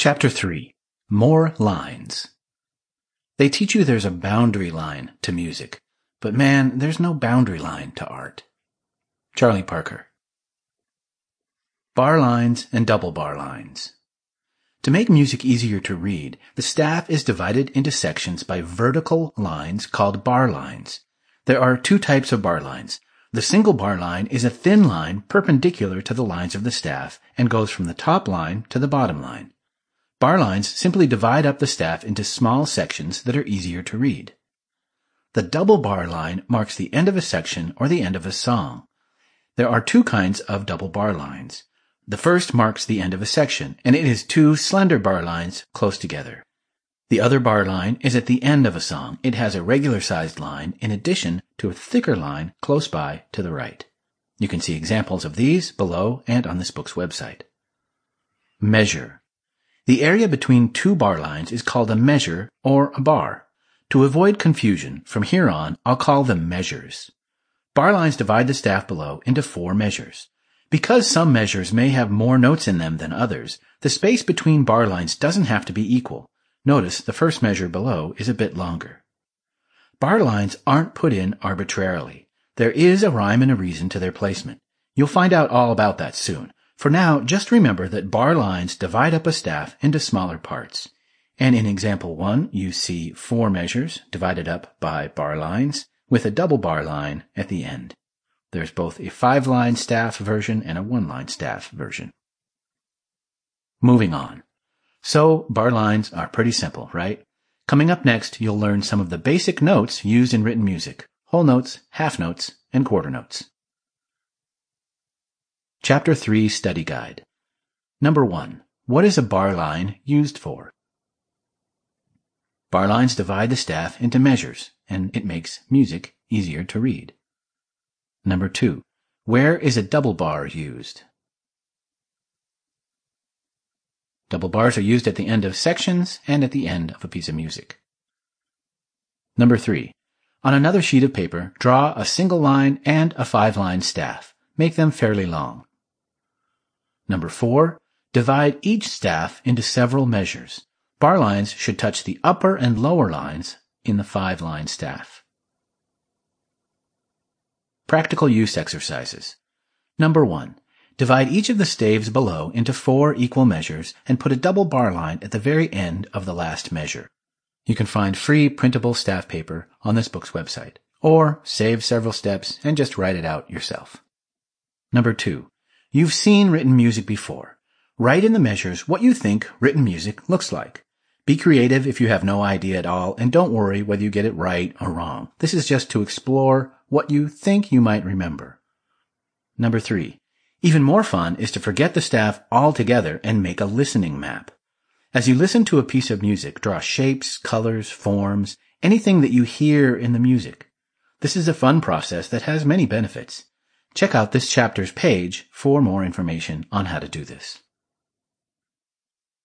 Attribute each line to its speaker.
Speaker 1: Chapter 3. More Lines. They teach you there's a boundary line to music, but man, there's no boundary line to art. Charlie Parker. Bar lines and double bar lines. To make music easier to read, the staff is divided into sections by vertical lines called bar lines. There are two types of bar lines. The single bar line is a thin line perpendicular to the lines of the staff and goes from the top line to the bottom line. Bar lines simply divide up the staff into small sections that are easier to read. The double bar line marks the end of a section or the end of a song. There are two kinds of double bar lines. The first marks the end of a section, and it is two slender bar lines close together. The other bar line is at the end of a song. It has a regular-sized line in addition to a thicker line close by to the right. You can see examples of these below and on this book's website. Measure. The area between two bar lines is called a measure or a bar. To avoid confusion, from here on, I'll call them measures. Bar lines divide the staff below into 4 measures. Because some measures may have more notes in them than others, the space between bar lines doesn't have to be equal. Notice the first measure below is a bit longer. Bar lines aren't put in arbitrarily. There is a rhyme and a reason to their placement. You'll find out all about that soon. For now, just remember that bar lines divide up a staff into smaller parts. And in example 1, you see 4 measures divided up by bar lines with a double bar line at the end. There's both a 5-line staff version and a 1-line staff version. Moving on. So, bar lines are pretty simple, right? Coming up next, you'll learn some of the basic notes used in written music: whole notes, half notes, and quarter notes. Chapter 3 Study Guide. Number 1. What is a bar line used for? Bar lines divide the staff into measures, and it makes music easier to read. Number 2. Where is a double bar used? Double bars are used at the end of sections and at the end of a piece of music. Number 3. On another sheet of paper, draw a single line and a 5-line staff. Make them fairly long. Number 4. Divide each staff into several measures. Bar lines should touch the upper and lower lines in the 5-line staff. Practical use exercises. Number 1. Divide each of the staves below into 4 equal measures and put a double bar line at the very end of the last measure. You can find free printable staff paper on this book's website, or save several steps and just write it out yourself. Number 2. You've seen written music before. Write in the measures what you think written music looks like. Be creative if you have no idea at all, and don't worry whether you get it right or wrong. This is just to explore what you think you might remember. Number 3. Even more fun is to forget the staff altogether and make a listening map. As you listen to a piece of music, draw shapes, colors, forms, anything that you hear in the music. This is a fun process that has many benefits. Check out this chapter's page for more information on how to do this.